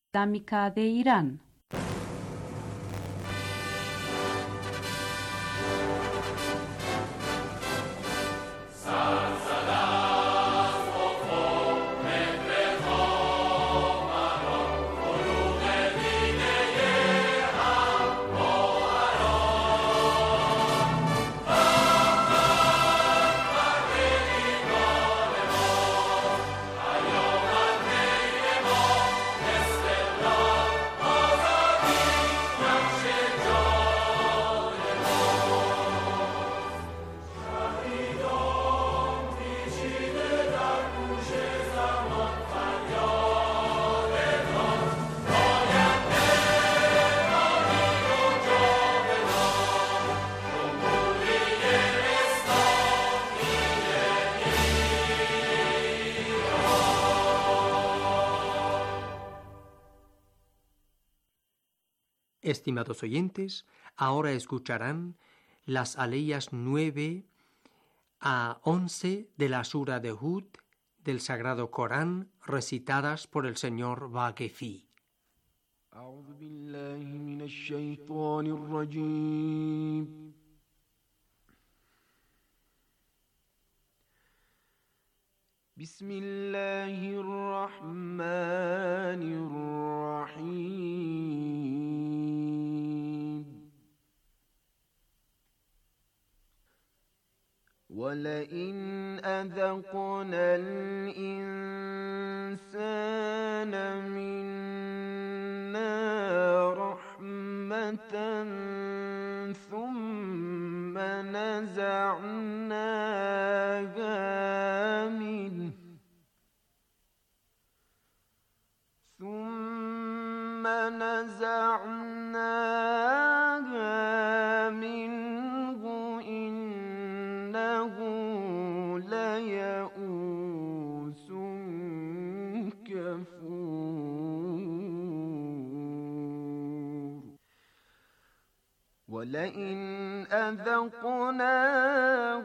Islámica de Irán. Estimados oyentes, ahora escucharán las aleyas 9 a 11 de la Sura de Hud del Sagrado Corán, recitadas por el señor Vaquefi. أعوذ بالله من الشيطان الرجيم بسم الله الرحمن الرحيم ولئن أذقنا الإنسان منا رحمة ثم نزعناها منه إنه ليئوس كفور ولئن أذقناه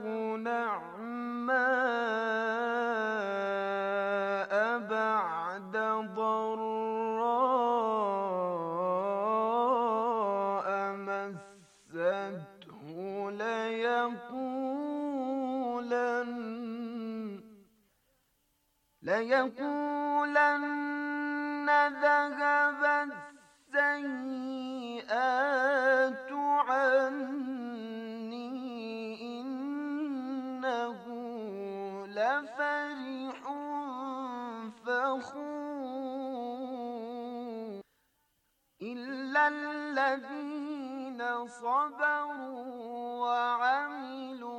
نعماء بعد ضراء مسته ليقولن ذهب السيئات عني إنه لفرح فخور إلا الذين صبروا وعملوا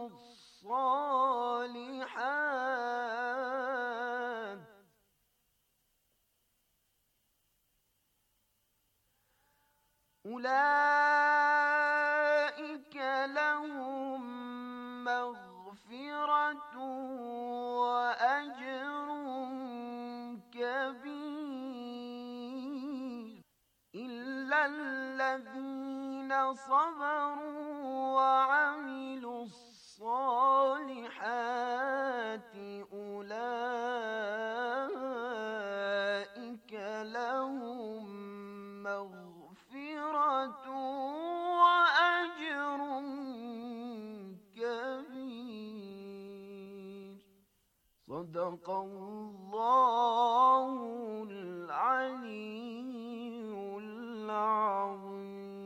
الصالحات أولئك لهم مغفرة وأجر كبير إلا الذين صبروا وعملوا الصالحات أولئك لهم مغفرة وأجر كبير صدق الله العلي العظيم.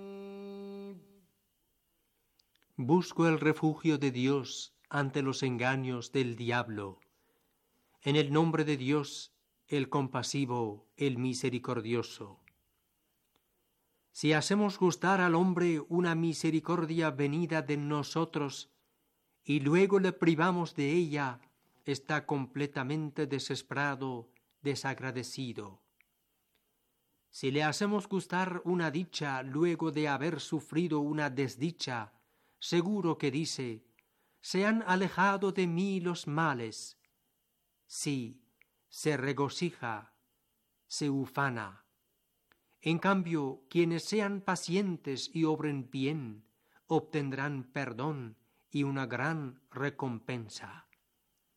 Busco el refugio de Dios ante los engaños del diablo. En el nombre de Dios, el compasivo, el misericordioso. Si hacemos gustar al hombre una misericordia venida de nosotros y luego le privamos de ella, está completamente desesperado, desagradecido. Si le hacemos gustar una dicha luego de haber sufrido una desdicha, seguro que dice: se han alejado de mí los males. Sí, se regocija, se ufana. En cambio, quienes sean pacientes y obren bien, obtendrán perdón y una gran recompensa.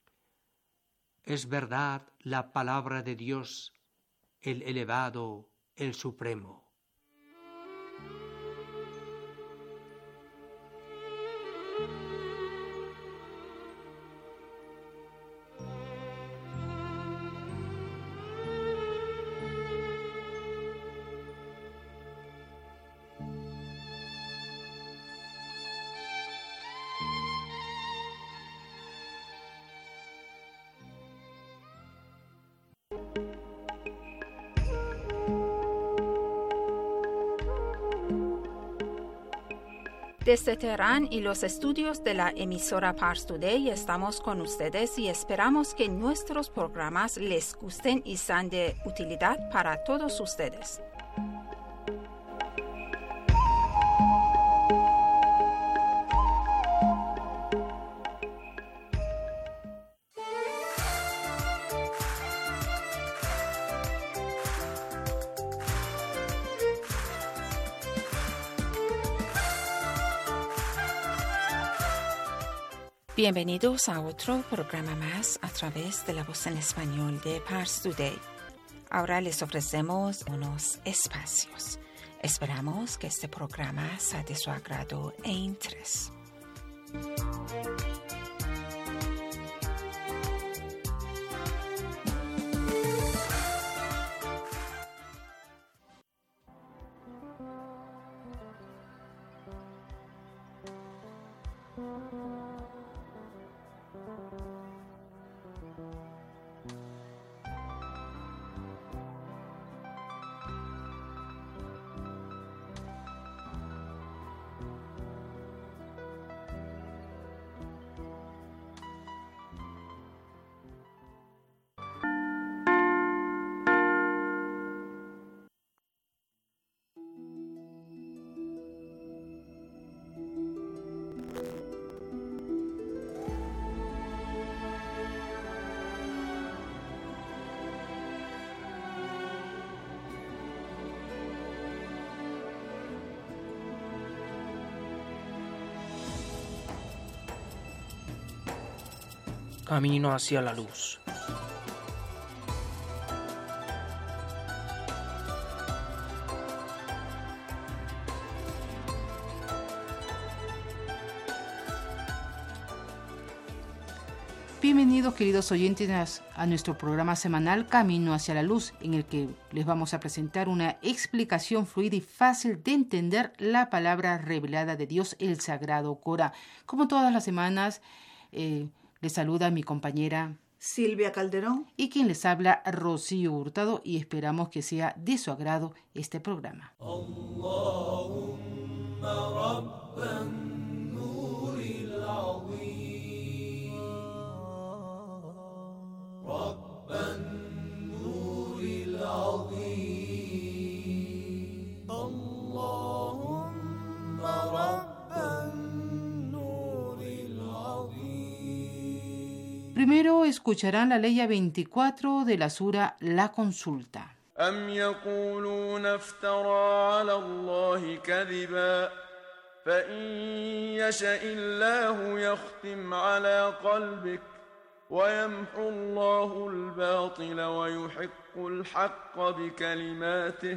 Es verdad la palabra de Dios, el elevado, el Supremo. Desde Teherán y los estudios de la emisora Pars Today estamos con ustedes y esperamos que nuestros programas les gusten y sean de utilidad para todos ustedes. Bienvenidos a otro programa más a través de la voz en español de Pars Today. Ahora les ofrecemos unos espacios. Esperamos que este programa sea de su agrado e interés. Camino hacia la luz. Bienvenidos, queridos oyentes, a nuestro programa semanal Camino hacia la Luz, en el que les vamos a presentar una explicación fluida y fácil de entender la palabra revelada de Dios, el Sagrado Corán. Como todas las semanas, les saluda mi compañera Silvia Calderón y quien les habla, Rocío Hurtado, y esperamos que sea de su agrado este programa. Primero escucharán la ley 24 de la sura La Consulta. أم يقولون افترى على الله كذبا فإن يشأ الله يختم على قلبك ويمحو الله الباطل ويحق الحق بكلماته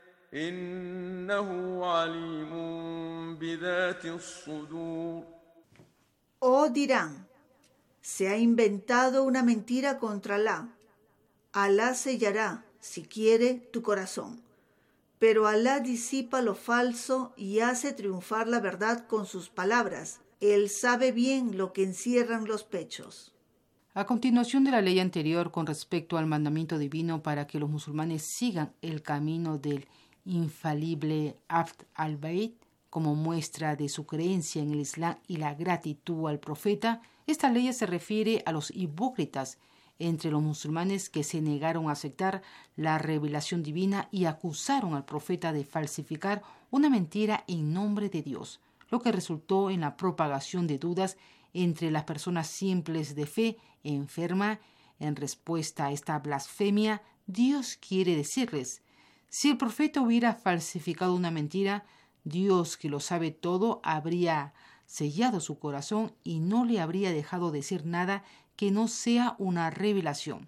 إنه عليم بذات الصدور. O dirán, se ha inventado una mentira contra Alá. Alá sellará, si quiere, tu corazón. Pero Alá disipa lo falso y hace triunfar la verdad con sus palabras. Él sabe bien lo que encierran los pechos. A continuación de la ley anterior con respecto al mandamiento divino para que los musulmanes sigan el camino del infalible Abd al-Bayt como muestra de su creencia en el Islam y la gratitud al profeta, esta ley se refiere a los hipócritas entre los musulmanes que se negaron a aceptar la revelación divina y acusaron al profeta de falsificar una mentira en nombre de Dios, lo que resultó en la propagación de dudas entre las personas simples de fe enferma. En respuesta a esta blasfemia, Dios quiere decirles: si el profeta hubiera falsificado una mentira, Dios, que lo sabe todo, habría sellado su corazón y no le habría dejado decir nada que no sea una revelación.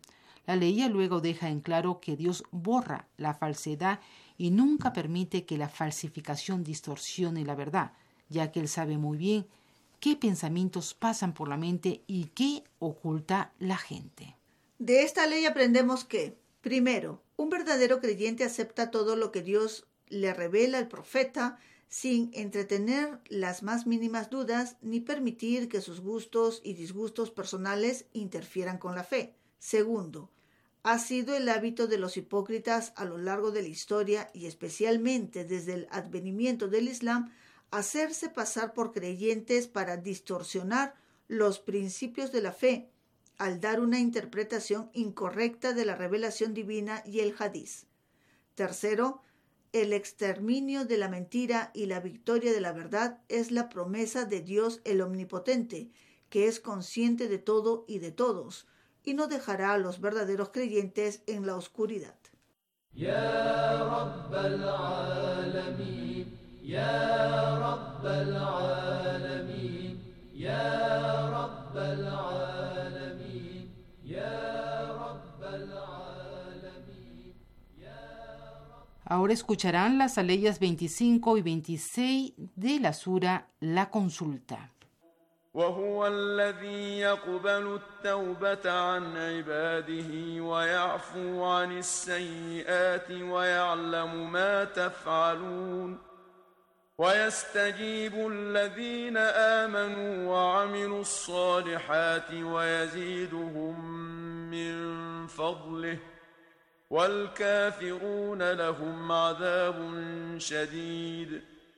La ley luego deja en claro que Dios borra la falsedad y nunca permite que la falsificación distorsione la verdad, ya que Él sabe muy bien qué pensamientos pasan por la mente y qué oculta la gente. De esta ley aprendemos que, primero, un verdadero creyente acepta todo lo que Dios le revela al profeta sin entretener las más mínimas dudas ni permitir que sus gustos y disgustos personales interfieran con la fe. Segundo, ha sido el hábito de los hipócritas a lo largo de la historia y especialmente desde el advenimiento del Islam hacerse pasar por creyentes para distorsionar los principios de la fe al dar una interpretación incorrecta de la revelación divina y el hadiz. Tercero, el exterminio de la mentira y la victoria de la verdad es la promesa de Dios el Omnipotente, que es consciente de todo y de todos, y no dejará a los verdaderos creyentes en la oscuridad. Ya Rabbal Alamin, Ya Rabbal Alamin, Ya Rabbal Alamin, Ya Rabbal Alamin, Ahora escucharán las aleyas 25 y 26 de la sura La Consulta. وهو الذي يقبل التوبة عن عباده ويعفو عن السيئات ويعلم ما تفعلون ويستجيب الذين آمنوا وعملوا الصالحات ويزيدهم من فضله والكافرون لهم عذاب شديد.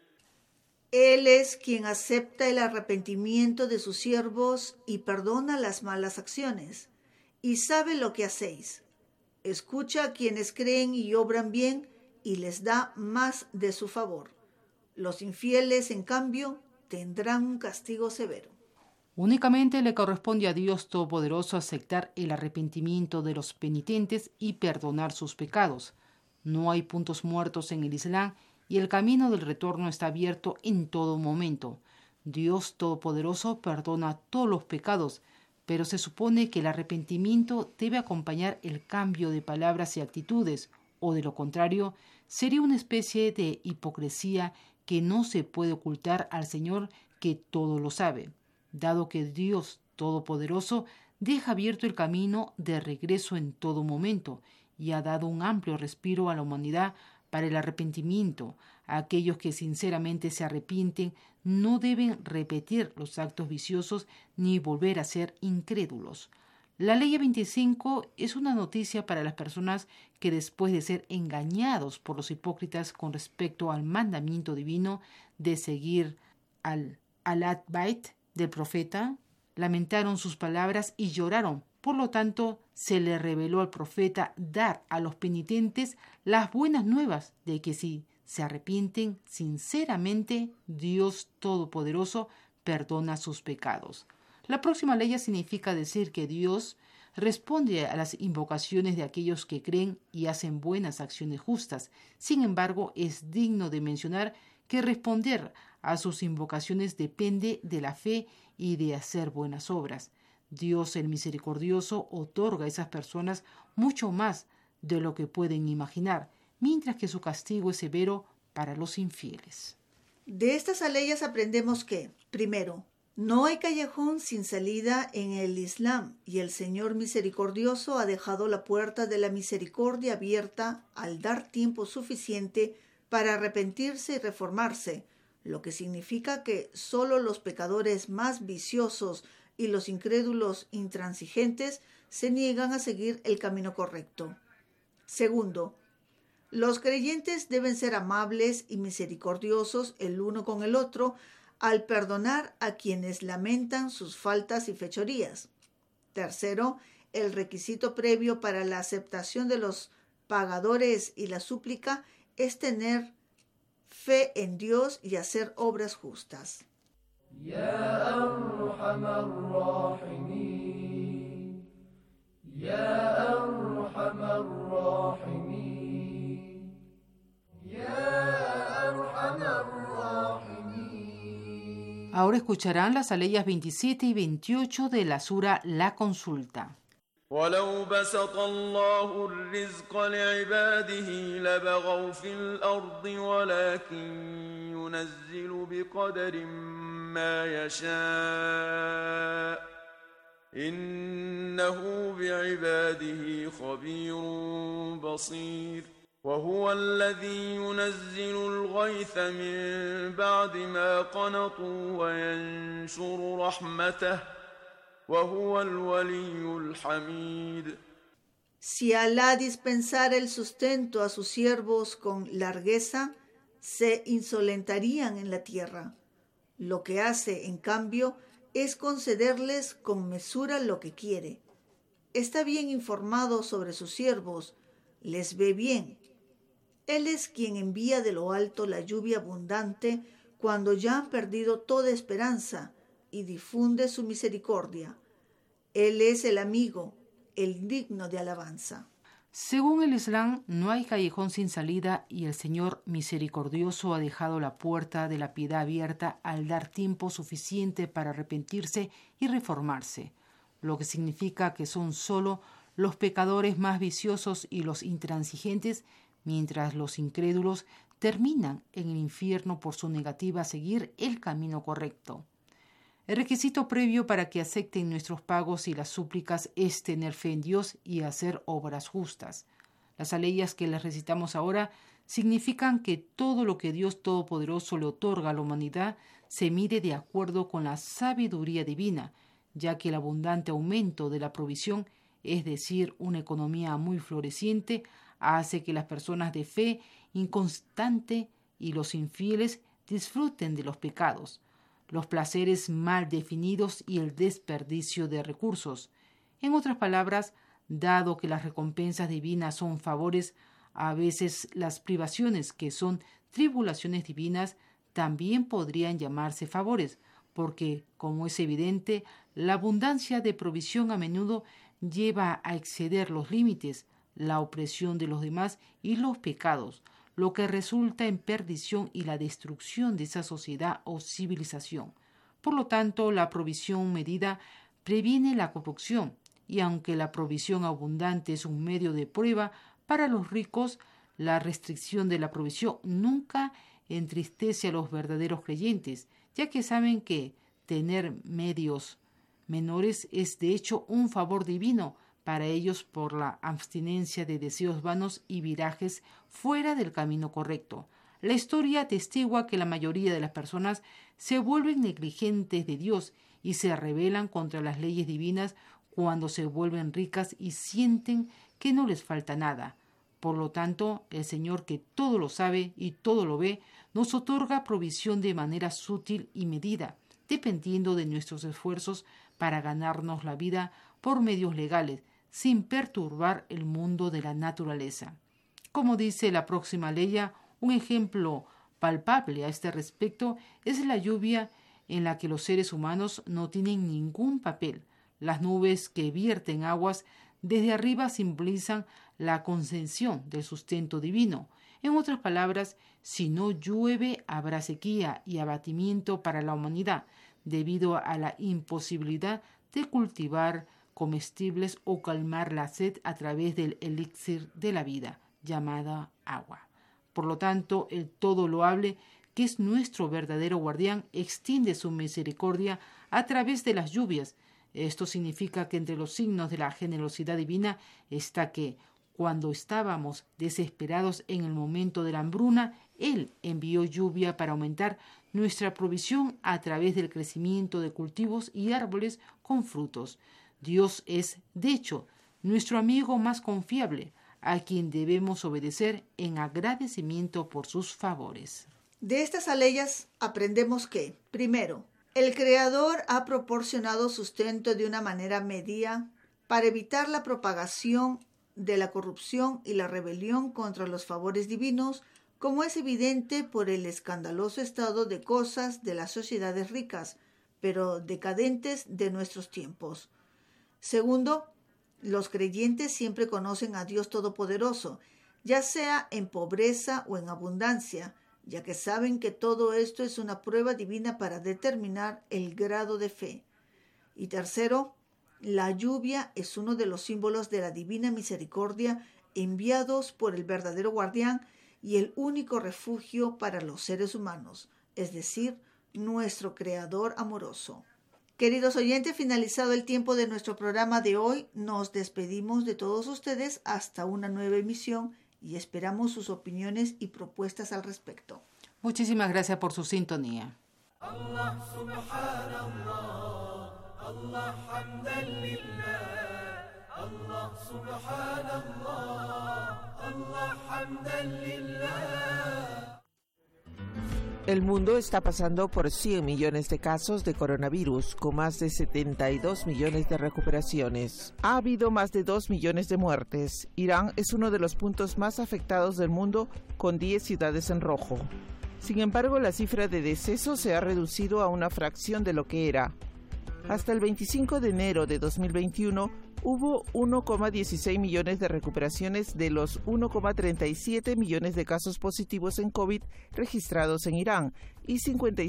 Él es quien acepta el arrepentimiento de sus siervos y perdona las malas acciones, y sabe lo que hacéis. Escucha a quienes creen y obran bien, y les da más de su favor. Los infieles, en cambio, tendrán un castigo severo. Únicamente le corresponde a Dios Todopoderoso aceptar el arrepentimiento de los penitentes y perdonar sus pecados. No hay puntos muertos en el Islam, y el camino del retorno está abierto en todo momento. Dios Todopoderoso perdona todos los pecados, pero se supone que el arrepentimiento debe acompañar el cambio de palabras y actitudes, o de lo contrario, sería una especie de hipocresía que no se puede ocultar al Señor que todo lo sabe, dado que Dios Todopoderoso deja abierto el camino de regreso en todo momento y ha dado un amplio respiro a la humanidad para el arrepentimiento. A aquellos que sinceramente se arrepienten no deben repetir los actos viciosos ni volver a ser incrédulos. La ley 25 es una noticia para las personas que después de ser engañados por los hipócritas con respecto al mandamiento divino de seguir al Al-Bait del profeta, lamentaron sus palabras y lloraron. Por lo tanto, se le reveló al profeta dar a los penitentes las buenas nuevas de que si se arrepienten sinceramente, Dios Todopoderoso perdona sus pecados. La próxima ley significa decir que Dios responde a las invocaciones de aquellos que creen y hacen buenas acciones justas. Sin embargo, es digno de mencionar que responder a sus invocaciones depende de la fe y de hacer buenas obras. Dios el Misericordioso otorga a esas personas mucho más de lo que pueden imaginar, mientras que su castigo es severo para los infieles. De estas aleyas aprendemos que, primero, no hay callejón sin salida en el Islam y el Señor Misericordioso ha dejado la puerta de la misericordia abierta al dar tiempo suficiente para arrepentirse y reformarse, lo que significa que solo los pecadores más viciosos y los incrédulos intransigentes se niegan a seguir el camino correcto. Segundo, los creyentes deben ser amables y misericordiosos el uno con el otro al perdonar a quienes lamentan sus faltas y fechorías. Tercero, el requisito previo para la aceptación de los pagadores y la súplica es tener fe en Dios y hacer obras justas. Ya Arhamar Rahimin, Ya Arhamar Rahimin, Ya Arhamar Rahimin. Ahora escucharán las aleyas 27 y 28 de la sura La Consulta. ولو بسط الله الرزق لعباده لبغوا في الأرض ولكن ينزل بقدر ما يشاء إنه بعباده خبير بصير وهو الذي ينزل الغيث من بعد ما قنطوا وينشر رحمته وهو الولي الحميد. Si Alá dispensara el sustento a sus siervos con largueza, se insolentarían en la tierra. Lo que hace, en cambio, es concederles con mesura lo que quiere. Está bien informado sobre sus siervos, les ve bien. Él es quien envía de lo alto la lluvia abundante cuando ya han perdido toda esperanza y difunde su misericordia. Él es el amigo, el digno de alabanza. Según el Islam, no hay callejón sin salida y el Señor misericordioso ha dejado la puerta de la piedad abierta al dar tiempo suficiente para arrepentirse y reformarse, lo que significa que son solo los pecadores más viciosos y los intransigentes, mientras los incrédulos terminan en el infierno por su negativa a seguir el camino correcto. El requisito previo para que acepten nuestros pagos y las súplicas es tener fe en Dios y hacer obras justas. Las aleyas que les recitamos ahora significan que todo lo que Dios Todopoderoso le otorga a la humanidad se mide de acuerdo con la sabiduría divina, ya que el abundante aumento de la provisión, es decir, una economía muy floreciente, hace que las personas de fe inconstante y los infieles disfruten de los pecados, los placeres mal definidos y el desperdicio de recursos. En otras palabras, dado que las recompensas divinas son favores, a veces las privaciones, que son tribulaciones divinas, también podrían llamarse favores, porque, como es evidente, la abundancia de provisión a menudo lleva a exceder los límites, la opresión de los demás y los pecados, lo que resulta en perdición y la destrucción de esa sociedad o civilización. Por lo tanto, la provisión medida previene la corrupción, y aunque la provisión abundante es un medio de prueba para los ricos, la restricción de la provisión nunca entristece a los verdaderos creyentes, ya que saben que tener medios menores es de hecho un favor divino para ellos por la abstinencia de deseos vanos y virajes fuera del camino correcto. La historia atestigua que la mayoría de las personas se vuelven negligentes de Dios y se rebelan contra las leyes divinas cuando se vuelven ricas y sienten que no les falta nada. Por lo tanto, el Señor, que todo lo sabe y todo lo ve, nos otorga provisión de manera sutil y medida, dependiendo de nuestros esfuerzos para ganarnos la vida por medios legales, sin perturbar el mundo de la naturaleza. Como dice la próxima leya, un ejemplo palpable a este respecto es la lluvia en la que los seres humanos no tienen ningún papel. Las nubes que vierten aguas desde arriba simbolizan la concesión del sustento divino. En otras palabras, si no llueve, habrá sequía y abatimiento para la humanidad, debido a la imposibilidad de cultivar comestibles o calmar la sed a través del elixir de la vida, llamada agua. Por lo tanto, el todo loable, que es nuestro verdadero guardián, extiende su misericordia a través de las lluvias. Esto significa que entre los signos de la generosidad divina está que, cuando estábamos desesperados en el momento de la hambruna, Él envió lluvia para aumentar nuestra provisión a través del crecimiento de cultivos y árboles con frutos. Dios es, de hecho, nuestro amigo más confiable, a quien debemos obedecer en agradecimiento por sus favores. De estas aleyas aprendemos que, primero, el Creador ha proporcionado sustento de una manera medida para evitar la propagación de la corrupción y la rebelión contra los favores divinos, como es evidente por el escandaloso estado de cosas de las sociedades ricas, pero decadentes de nuestros tiempos. Segundo, los creyentes siempre conocen a Dios Todopoderoso, ya sea en pobreza o en abundancia, ya que saben que todo esto es una prueba divina para determinar el grado de fe. Y tercero, La lluvia es uno de los símbolos de la divina misericordia enviados por el verdadero guardián y el único refugio para los seres humanos, es decir, nuestro Creador amoroso. Queridos oyentes, finalizado el tiempo de nuestro programa de hoy, nos despedimos de todos ustedes hasta una nueva emisión y esperamos sus opiniones y propuestas al respecto. Muchísimas gracias por su sintonía. Allah subhanallah, Allah hamdan lillah, Allah subhanallah, Allah hamdan lillah. El mundo está pasando por 100 millones de casos de coronavirus, con más de 72 millones de recuperaciones. Ha habido más de 2 millones de muertes. Irán es uno de los puntos más afectados del mundo, con 10 ciudades en rojo. Sin embargo, la cifra de decesos se ha reducido a una fracción de lo que era. Hasta el 25 de enero de 2021, hubo 1,16 millones de recuperaciones de los 1,37 millones de casos positivos en COVID registrados en Irán y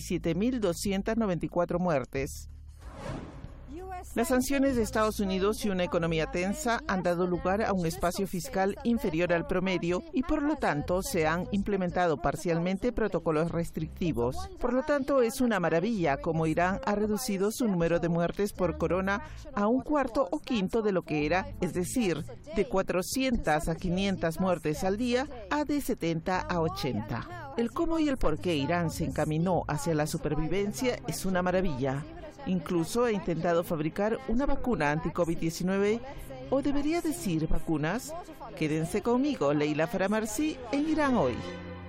57.294 muertes. Las sanciones de Estados Unidos y una economía tensa han dado lugar a un espacio fiscal inferior al promedio y por lo tanto se han implementado parcialmente protocolos restrictivos. Por lo tanto, es una maravilla cómo Irán ha reducido su número de muertes por corona a un cuarto o quinto de lo que era, es decir, de 400 a 500 muertes al día a de 70 a 80. El cómo y el por qué Irán se encaminó hacia la supervivencia es una maravilla. Incluso ha intentado fabricar una vacuna anti-COVID-19, o debería decir vacunas. Quédense conmigo, Leila Faramarsi, en Irán Hoy.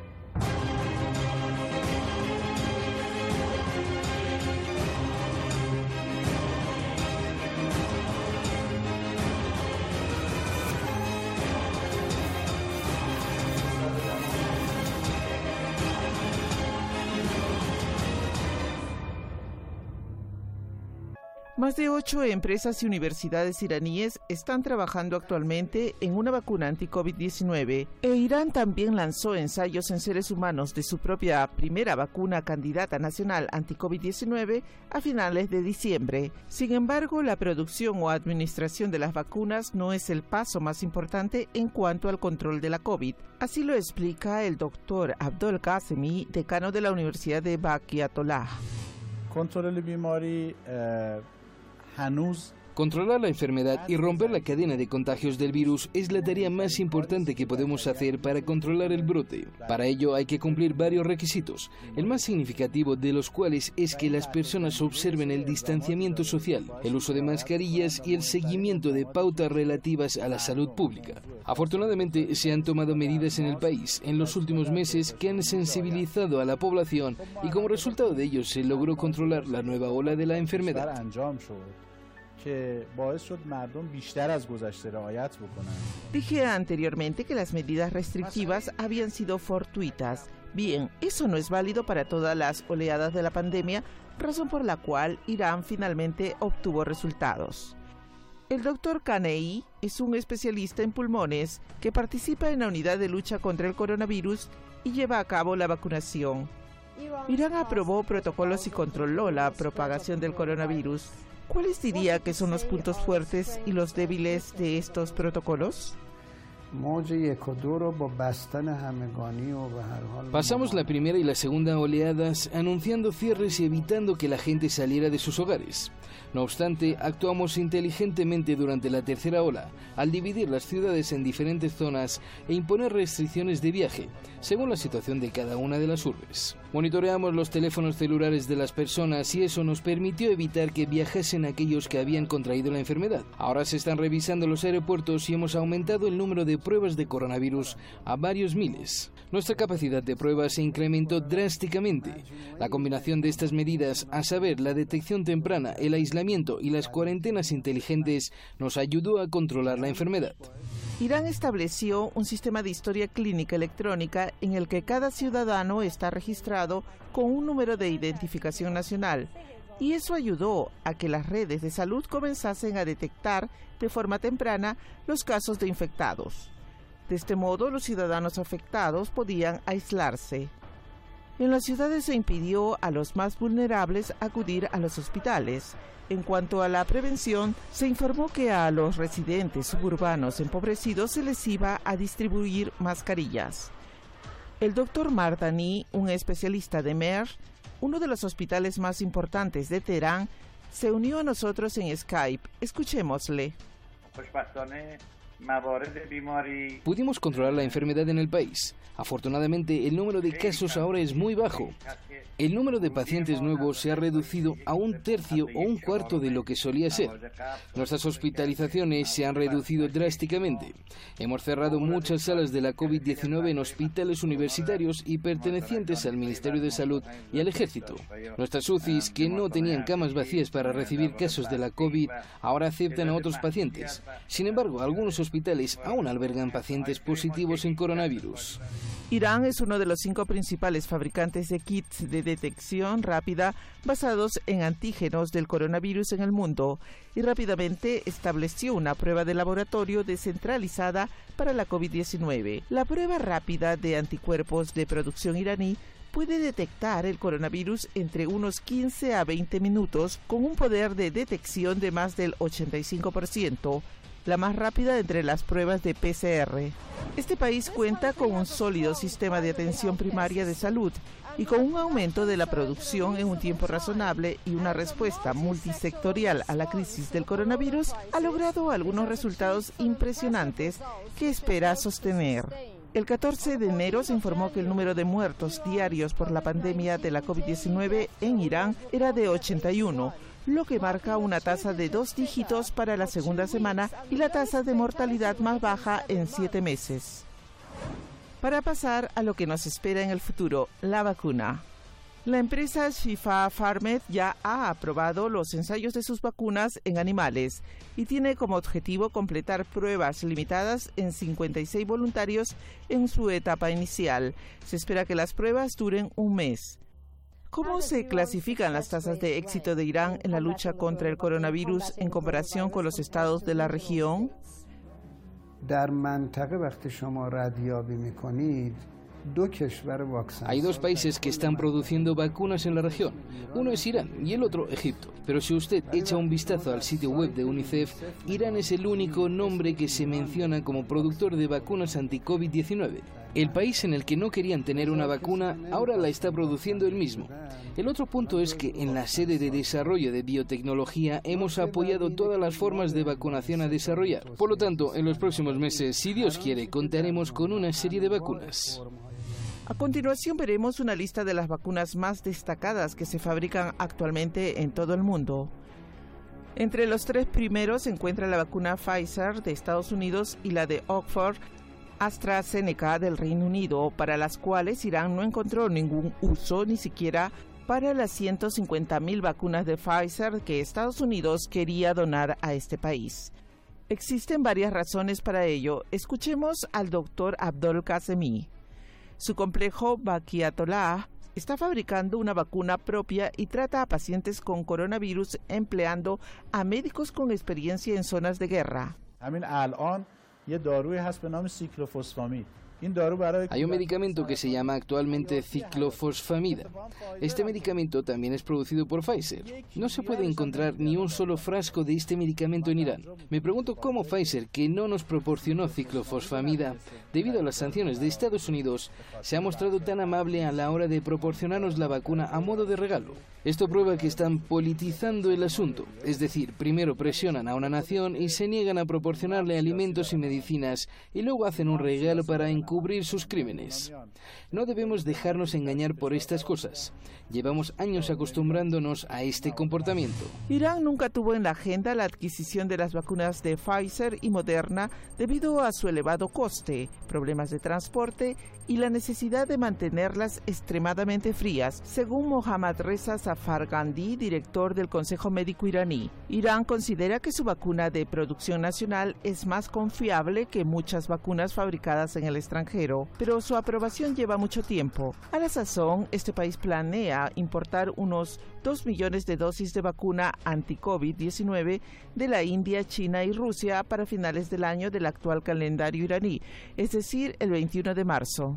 Más de 8 empresas y universidades iraníes están trabajando actualmente en una vacuna anti-COVID-19 e Irán también lanzó ensayos en seres humanos de su propia primera vacuna candidata nacional anti-COVID-19 a finales de diciembre. Sin embargo, la producción o administración de las vacunas no es el paso más importante en cuanto al control de la COVID. Así lo explica el doctor Abdol Qasemi, decano de la Universidad de Baqiyatollah. Controlar la enfermedad y romper la cadena de contagios del virus es la tarea más importante que podemos hacer para controlar el brote. Para ello hay que cumplir varios requisitos, el más significativo de los cuales es que las personas observen el distanciamiento social, el uso de mascarillas y el seguimiento de pautas relativas a la salud pública. Afortunadamente se han tomado medidas en el país en los últimos meses que han sensibilizado a la población y como resultado de ello se logró controlar la nueva ola de la enfermedad. Dije anteriormente que las medidas restrictivas habían sido fortuitas. Bien, eso no es válido para todas las oleadas de la pandemia, razón por la cual Irán finalmente obtuvo resultados. El doctor Kanei es un especialista en pulmones que participa en la unidad de lucha contra el coronavirus y lleva a cabo la vacunación. Irán aprobó protocolos y controló la propagación del coronavirus. ¿Cuáles diría que son los puntos fuertes y los débiles de estos protocolos? Pasamos la primera y la segunda oleadas anunciando cierres y evitando que la gente saliera de sus hogares. No obstante, actuamos inteligentemente durante la tercera ola, al dividir las ciudades en diferentes zonas e imponer restricciones de viaje, según la situación de cada una de las urbes. Monitoreamos los teléfonos celulares de las personas y eso nos permitió evitar que viajasen aquellos que habían contraído la enfermedad. Ahora se están revisando los aeropuertos y hemos aumentado el número de pruebas de coronavirus a varios miles. Nuestra capacidad de pruebas se incrementó drásticamente. La combinación de estas medidas, a saber, la detección temprana, el aislamiento y las cuarentenas inteligentes, nos ayudó a controlar la enfermedad. Irán estableció un sistema de historia clínica electrónica en el que cada ciudadano está registrado con un número de identificación nacional, y eso ayudó a que las redes de salud comenzasen a detectar de forma temprana los casos de infectados. De este modo, los ciudadanos afectados podían aislarse. En las ciudades se impidió a los más vulnerables acudir a los hospitales. En cuanto a la prevención, se informó que a los residentes suburbanos empobrecidos se les iba a distribuir mascarillas. El doctor Mardani, un especialista de Mer, uno de los hospitales más importantes de Teherán, se unió a nosotros en Skype. Escuchémosle. Pudimos controlar la enfermedad en el país. Afortunadamente, el número de casos ahora es muy bajo. El número de pacientes nuevos se ha reducido a 1/3 o 1/4 de lo que solía ser. Nuestras hospitalizaciones se han reducido drásticamente. Hemos cerrado muchas salas de la COVID-19 en hospitales universitarios y pertenecientes al Ministerio de Salud y al Ejército. Nuestras UCIs, que no tenían camas vacías para recibir casos de la COVID, ahora aceptan a otros pacientes. Sin embargo, algunos hospitales aún albergan pacientes positivos en coronavirus. Irán es uno de los 5 principales fabricantes de kits de detección rápida basados en antígenos del coronavirus en el mundo y rápidamente estableció una prueba de laboratorio descentralizada para la COVID-19. La prueba rápida de anticuerpos de producción iraní puede detectar el coronavirus entre unos 15 a 20 minutos con un poder de detección de más del 85%. La más rápida entre las pruebas de PCR. Este país cuenta con un sólido sistema de atención primaria de salud y con un aumento de la producción en un tiempo razonable y una respuesta multisectorial a la crisis del coronavirus, ha logrado algunos resultados impresionantes que espera sostener. El 14 de enero se informó que el número de muertos diarios por la pandemia de la COVID-19 en Irán era de 81, lo que marca una tasa de 2 dígitos para la segunda semana y la tasa de mortalidad más baja en 7 meses. Para pasar a lo que nos espera en el futuro, la vacuna. La empresa Shifa Pharmed ya ha aprobado los ensayos de sus vacunas en animales y tiene como objetivo completar pruebas limitadas en 56 voluntarios en su etapa inicial. Se espera que las pruebas duren un mes. ¿Cómo se clasifican las tasas de éxito de Irán en la lucha contra el coronavirus en comparación con los estados de la región? Hay 2 países que están produciendo vacunas en la región. Uno es Irán y el otro Egipto. Pero si usted echa un vistazo al sitio web de UNICEF, Irán es el único nombre que se menciona como productor de vacunas anti-COVID-19. El país en el que no querían tener una vacuna ahora la está produciendo él mismo. El otro punto es que en la sede de desarrollo de biotecnología hemos apoyado todas las formas de vacunación a desarrollar. Por lo tanto, en los próximos meses, si Dios quiere, contaremos con una serie de vacunas. A continuación veremos una lista de las vacunas más destacadas que se fabrican actualmente en todo el mundo. Entre los 3 primeros se encuentra la vacuna Pfizer de Estados Unidos y la de Oxford AstraZeneca del Reino Unido, para las cuales Irán no encontró ningún uso ni siquiera para las 150.000 vacunas de Pfizer que Estados Unidos quería donar a este país. Existen varias razones para ello. Escuchemos al doctor Abdol Qasemi. Su complejo Baquiatollah está fabricando una vacuna propia y trata a pacientes con coronavirus empleando a médicos con experiencia en zonas de guerra. Hay un medicamento que se llama actualmente ciclofosfamida. Este medicamento también es producido por Pfizer. No se puede encontrar ni un solo frasco de este medicamento en Irán. Me pregunto cómo Pfizer, que no nos proporcionó ciclofosfamida, debido a las sanciones de Estados Unidos, se ha mostrado tan amable a la hora de proporcionarnos la vacuna a modo de regalo. Esto prueba que están politizando el asunto, es decir, primero presionan a una nación y se niegan a proporcionarle alimentos y medicinas y luego hacen un regalo para encubrir sus crímenes. No debemos dejarnos engañar por estas cosas. Llevamos años acostumbrándonos a este comportamiento. Irán nunca tuvo en la agenda la adquisición de las vacunas de Pfizer y Moderna debido a su elevado coste, problemas de transporte y la necesidad de mantenerlas extremadamente frías, según Mohammad Reza Zafargandi, director del Consejo Médico iraní. Irán considera que su vacuna de producción nacional es más confiable que muchas vacunas fabricadas en el extranjero, pero su aprobación lleva mucho tiempo. A la sazón, este país planea importar unos 2 millones de dosis de vacuna anti-COVID-19 de la India, China y Rusia para finales del año del actual calendario iraní, es decir, el 21 de marzo.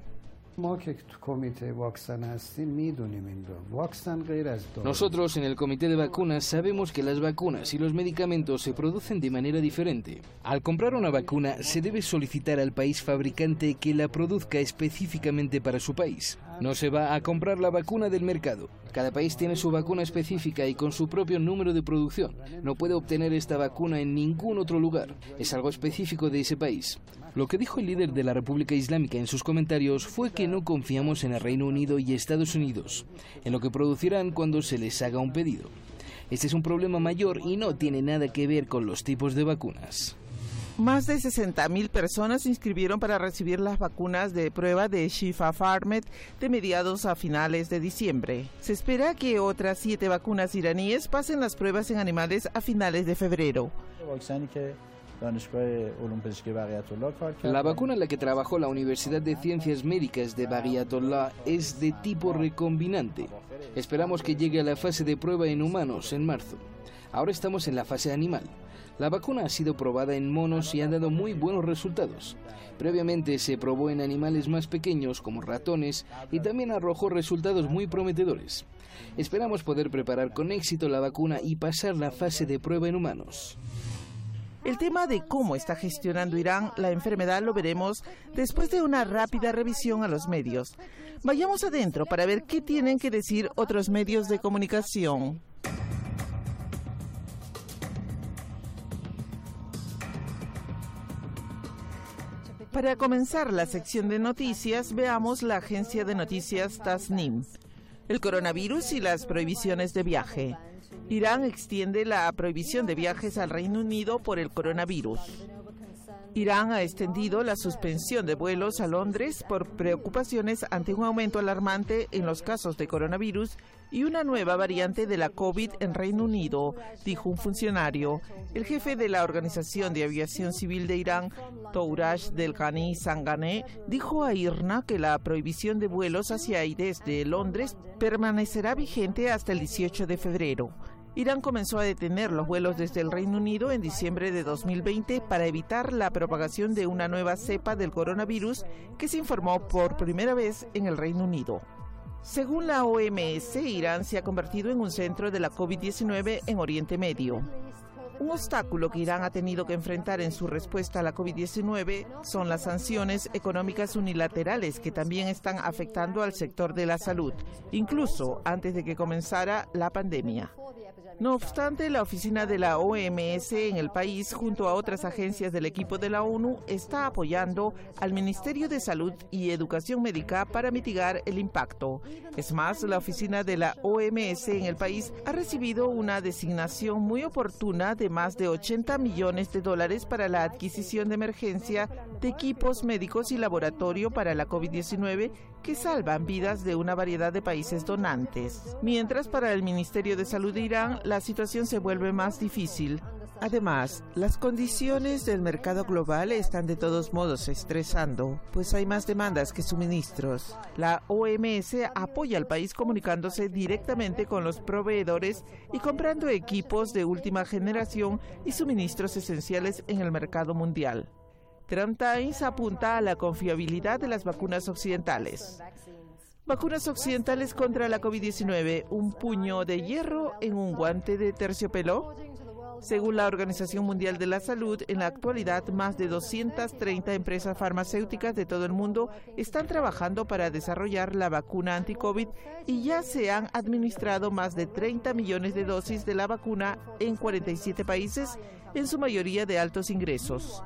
Nosotros en el comité de vacunas sabemos que las vacunas y los medicamentos se producen de manera diferente. Al comprar una vacuna se debe solicitar al país fabricante que la produzca específicamente para su país. No se va a comprar la vacuna del mercado. Cada país tiene su vacuna específica y con su propio número de producción. No puede obtener esta vacuna en ningún otro lugar. Es algo específico de ese país. Lo que dijo el líder de la República Islámica en sus comentarios fue que no confiamos en el Reino Unido y Estados Unidos, en lo que producirán cuando se les haga un pedido. Este es un problema mayor y no tiene nada que ver con los tipos de vacunas. Más de 60.000 personas se inscribieron para recibir las vacunas de prueba de Shifa-Farmed de mediados a finales de diciembre. Se espera que otras 7 vacunas iraníes pasen las pruebas en animales a finales de febrero. La vacuna en la que trabajó la Universidad de Ciencias Médicas de Baghiatollah es de tipo recombinante. Esperamos que llegue a la fase de prueba en humanos en marzo. Ahora estamos en la fase animal. La vacuna ha sido probada en monos y ha dado muy buenos resultados. Previamente se probó en animales más pequeños como ratones y también arrojó resultados muy prometedores. Esperamos poder preparar con éxito la vacuna y pasar la fase de prueba en humanos. El tema de cómo está gestionando Irán la enfermedad lo veremos después de una rápida revisión a los medios. Vayamos adentro para ver qué tienen que decir otros medios de comunicación. Para comenzar la sección de noticias, veamos la agencia de noticias Tasnim. El coronavirus y las prohibiciones de viaje. Irán extiende la prohibición de viajes al Reino Unido por el coronavirus. Irán ha extendido la suspensión de vuelos a Londres por preocupaciones ante un aumento alarmante en los casos de coronavirus y una nueva variante de la COVID en Reino Unido, dijo un funcionario. El jefe de la Organización de Aviación Civil de Irán, Tourash Delghani Zanganeh, dijo a IRNA que la prohibición de vuelos hacia y desde Londres permanecerá vigente hasta el 18 de febrero. Irán comenzó a detener los vuelos desde el Reino Unido en diciembre de 2020 para evitar la propagación de una nueva cepa del coronavirus que se informó por primera vez en el Reino Unido. Según la OMS, Irán se ha convertido en un centro de la COVID-19 en Oriente Medio. Un obstáculo que Irán ha tenido que enfrentar en su respuesta a la COVID-19 son las sanciones económicas unilaterales que también están afectando al sector de la salud, incluso antes de que comenzara la pandemia. No obstante, la oficina de la OMS en el país, junto a otras agencias del equipo de la ONU, está apoyando al Ministerio de Salud y Educación Médica para mitigar el impacto. Es más, la oficina de la OMS en el país ha recibido una designación muy oportuna de más de $80 millones para la adquisición de emergencia de equipos médicos y laboratorio para la COVID-19 que salvan vidas de una variedad de países donantes. Mientras, para el Ministerio de Salud de Irán, la situación se vuelve más difícil. Además, las condiciones del mercado global están de todos modos estresando, pues hay más demandas que suministros. La OMS apoya al país comunicándose directamente con los proveedores y comprando equipos de última generación y suministros esenciales en el mercado mundial. Trump Times apunta a la confiabilidad de las vacunas occidentales. Vacunas occidentales contra la COVID-19, un puño de hierro en un guante de terciopelo. Según la Organización Mundial de la Salud, en la actualidad más de 230 empresas farmacéuticas de todo el mundo están trabajando para desarrollar la vacuna anti-COVID y ya se han administrado más de 30 millones de dosis de la vacuna en 47 países, en su mayoría de altos ingresos.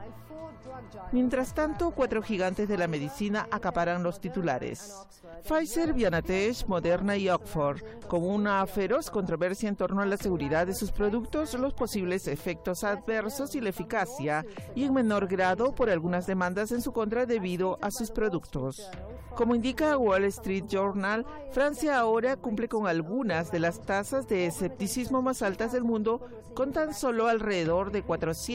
Mientras tanto, 4 gigantes de la medicina acaparan los titulares. Pfizer, BioNTech, Moderna y Oxford, con una feroz controversia en torno a la seguridad de sus productos, los posibles efectos adversos y la eficacia, y en menor grado por algunas demandas en su contra debido a sus productos. Como indica Wall Street Journal, Francia ahora cumple con algunas de las tasas de escepticismo más altas del mundo, con tan solo alrededor de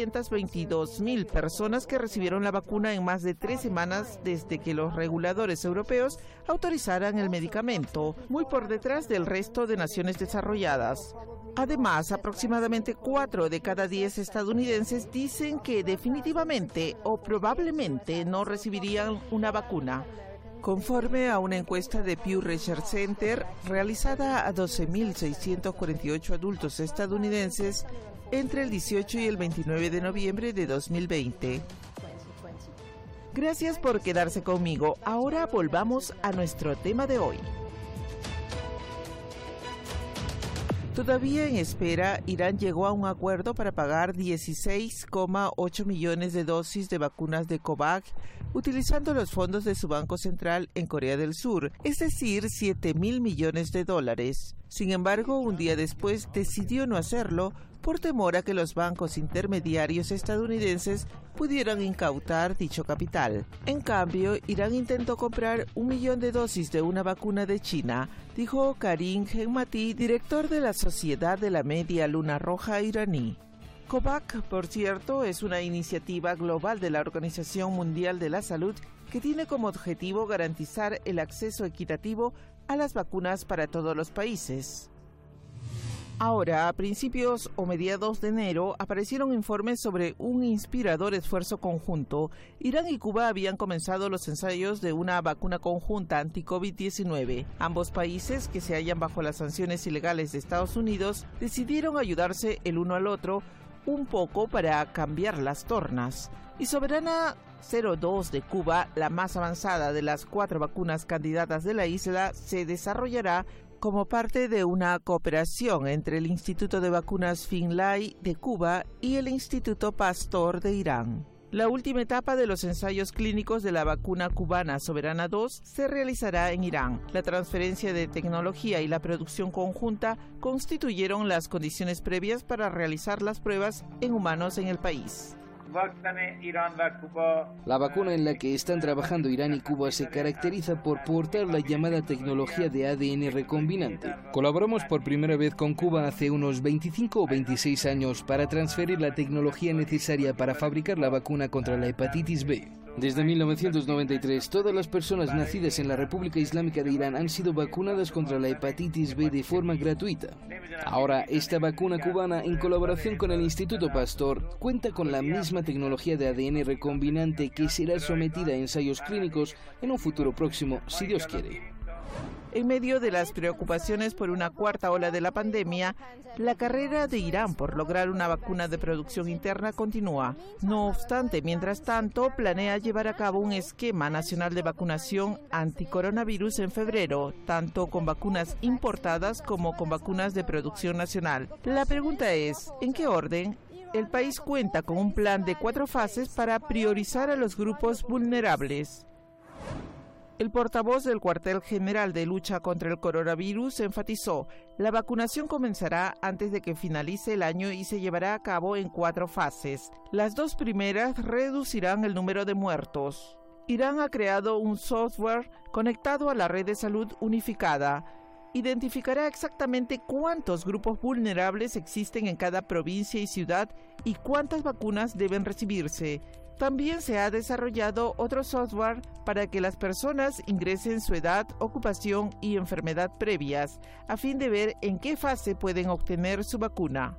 422.000 personas que recibieron la vacuna en más de 3 semanas desde que los reguladores europeos autorizaran el medicamento, muy por detrás del resto de naciones desarrolladas. Además, aproximadamente 4 de cada 10 estadounidenses dicen que definitivamente o probablemente no recibirían una vacuna. Conforme a una encuesta de Pew Research Center realizada a 12.648 adultos estadounidenses entre el 18 y el 29 de noviembre de 2020. Gracias por quedarse conmigo. Ahora volvamos a nuestro tema de hoy. Todavía en espera, Irán llegó a un acuerdo para pagar 16,8 millones de dosis de vacunas de COVAX utilizando los fondos de su Banco Central en Corea del Sur, es decir, $7.000 millones. Sin embargo, un día después decidió no hacerlo por temor a que los bancos intermediarios estadounidenses pudieran incautar dicho capital. En cambio, Irán intentó comprar 1 millón de dosis de una vacuna de China, dijo Karim Hekmati, director de la Sociedad de la Media Luna Roja iraní. COVAX, por cierto, es una iniciativa global de la Organización Mundial de la Salud que tiene como objetivo garantizar el acceso equitativo a las vacunas para todos los países. Ahora, a principios o mediados de enero, aparecieron informes sobre un inspirador esfuerzo conjunto. Irán y Cuba habían comenzado los ensayos de una vacuna conjunta anti-COVID-19. Ambos países, que se hallan bajo las sanciones ilegales de Estados Unidos, decidieron ayudarse el uno al otro un poco para cambiar las tornas. Y Soberana 02 de Cuba, la más avanzada de las 4 vacunas candidatas de la isla, se desarrollará como parte de una cooperación entre el Instituto de Vacunas Finlay de Cuba y el Instituto Pasteur de Irán. La última etapa de los ensayos clínicos de la vacuna cubana Soberana 2 se realizará en Irán. La transferencia de tecnología y la producción conjunta constituyeron las condiciones previas para realizar las pruebas en humanos en el país. La vacuna en la que están trabajando Irán y Cuba se caracteriza por portar la llamada tecnología de ADN recombinante. Colaboramos por primera vez con Cuba hace unos 25 o 26 años para transferir la tecnología necesaria para fabricar la vacuna contra la hepatitis B. Desde 1993, todas las personas nacidas en la República Islámica de Irán han sido vacunadas contra la hepatitis B de forma gratuita. Ahora, esta vacuna cubana, en colaboración con el Instituto Pasteur, cuenta con la misma tecnología de ADN recombinante que será sometida a ensayos clínicos en un futuro próximo, si Dios quiere. En medio de las preocupaciones por una cuarta ola de la pandemia, la carrera de Irán por lograr una vacuna de producción interna continúa. No obstante, mientras tanto, planea llevar a cabo un esquema nacional de vacunación anticoronavirus en febrero, tanto con vacunas importadas como con vacunas de producción nacional. La pregunta es, ¿en qué orden? El país cuenta con un plan de 4 fases para priorizar a los grupos vulnerables. El portavoz del Cuartel General de Lucha contra el Coronavirus enfatizó, la vacunación comenzará antes de que finalice el año y se llevará a cabo en 4 fases. Las 2 primeras reducirán el número de muertos. Irán ha creado un software conectado a la red de salud unificada. Identificará exactamente cuántos grupos vulnerables existen en cada provincia y ciudad y cuántas vacunas deben recibirse. También se ha desarrollado otro software para que las personas ingresen su edad, ocupación y enfermedad previas, a fin de ver en qué fase pueden obtener su vacuna.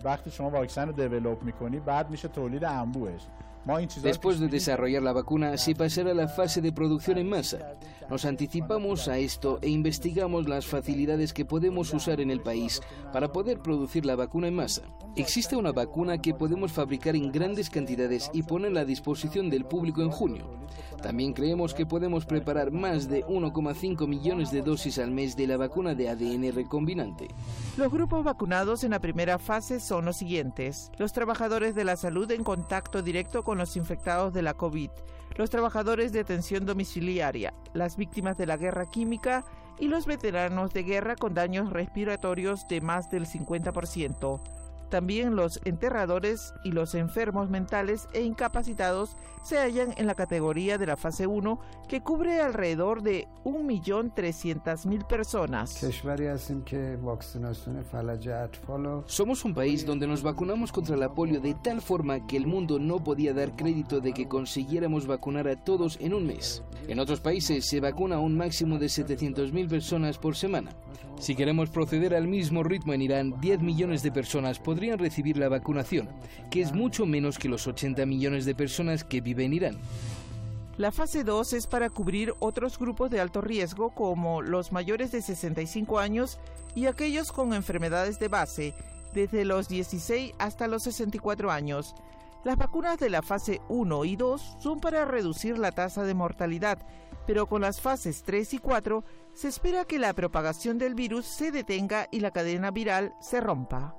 Después de desarrollar la vacuna, se pasará a la fase de producción en masa. Nos anticipamos a esto e investigamos las facilidades que podemos usar en el país para poder producir la vacuna en masa. Existe una vacuna que podemos fabricar en grandes cantidades y ponerla a disposición del público en junio. También creemos que podemos preparar más de 1,5 millones de dosis al mes de la vacuna de ADN recombinante. Los grupos vacunados en la primera fase son los siguientes: los trabajadores de la salud en contacto directo con los infectados de la COVID, los trabajadores de atención domiciliaria, las víctimas de la guerra química y los veteranos de guerra con daños respiratorios de más del 50%. También los enterradores y los enfermos mentales e incapacitados se hallan en la categoría de la fase 1, que cubre alrededor de 1.300.000 personas. Somos un país donde nos vacunamos contra la polio de tal forma que el mundo no podía dar crédito de que consiguiéramos vacunar a todos en un mes. En otros países se vacuna a un máximo de 700.000 personas por semana. Si queremos proceder al mismo ritmo en Irán, 10 millones de personas podrían recibir la vacunación, que es mucho menos que los 80 millones de personas que viven en Irán. La fase 2 es para cubrir otros grupos de alto riesgo como los mayores de 65 años y aquellos con enfermedades de base, desde los 16 hasta los 64 años. Las vacunas de la fase 1 y 2 son para reducir la tasa de mortalidad, pero con las fases 3 y 4 se espera que la propagación del virus se detenga y la cadena viral se rompa.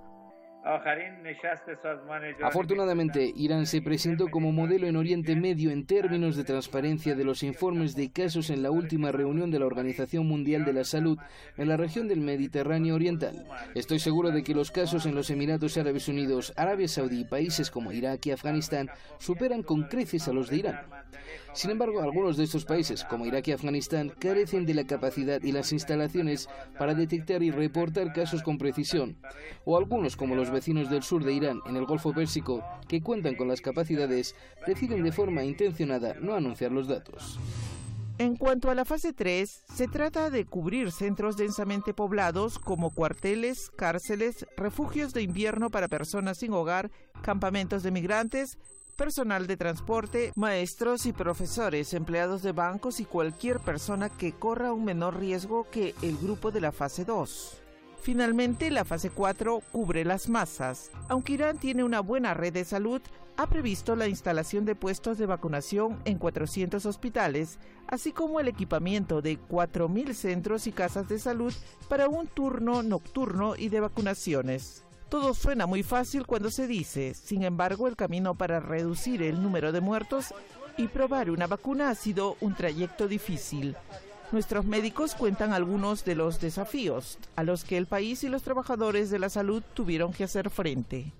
Afortunadamente, Irán se presentó como modelo en Oriente Medio en términos de transparencia de los informes de casos en la última reunión de la Organización Mundial de la Salud en la región del Mediterráneo Oriental. Estoy seguro de que los casos en los Emiratos Árabes Unidos, Arabia Saudí y países como Irak y Afganistán superan con creces a los de Irán. Sin embargo, algunos de estos países, como Irak y Afganistán, carecen de la capacidad y las instalaciones para detectar y reportar casos con precisión, o algunos, como los vecinos del sur de Irán, en el Golfo Pérsico, que cuentan con las capacidades, deciden de forma intencionada no anunciar los datos. En cuanto a la fase 3, se trata de cubrir centros densamente poblados como cuarteles, cárceles, refugios de invierno para personas sin hogar, campamentos de migrantes, personal de transporte, maestros y profesores, empleados de bancos y cualquier persona que corra un menor riesgo que el grupo de la fase 2. Finalmente, la fase 4 cubre las masas. Aunque Irán tiene una buena red de salud, ha previsto la instalación de puestos de vacunación en 400 hospitales, así como el equipamiento de 4.000 centros y casas de salud para un turno nocturno y de vacunaciones. Todo suena muy fácil cuando se dice, sin embargo, el camino para reducir el número de muertos y probar una vacuna ha sido un trayecto difícil. Nuestros médicos cuentan algunos de los desafíos a los que el país y los trabajadores de la salud tuvieron que hacer frente.